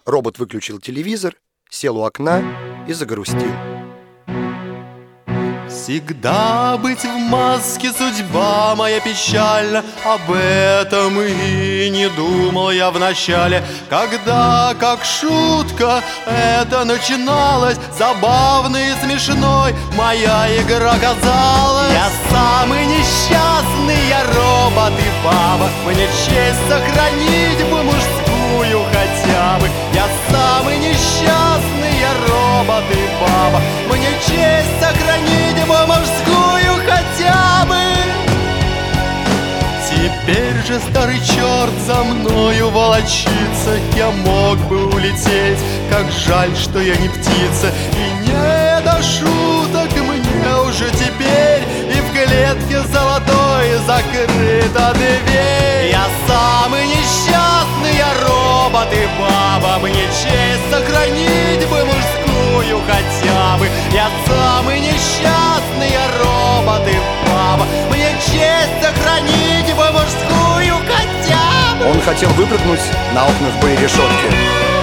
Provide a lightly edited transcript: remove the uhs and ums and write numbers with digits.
Робот выключил телевизор, сел у окна и загрустил. Всегда быть в маске, судьба моя печальна. Об этом и не думал я вначале, когда, как шутка, это начиналось. Забавной и смешной моя игра казалась. Я самый несчастный, я робот и баба. Мне честь сохранить бы мужскую хотя бы. Я самый несчастный, я робот и баба. Мне честь сохранить бы мужскую хотя бы. Теперь же старый черт за мною волочится. Я мог бы улететь, как жаль, что я не птица. И не до шуток мне уже теперь, и в клетке золотой закрыта дверь. Я самый несчастный, я робот и баба. Мне честь сохранить бы мужскую хотя бы. Я самый несчастный, я робот и баба. Мне честь сохранить бы мужскую хотя бы. Он хотел выпрыгнуть, на окнах были решетки.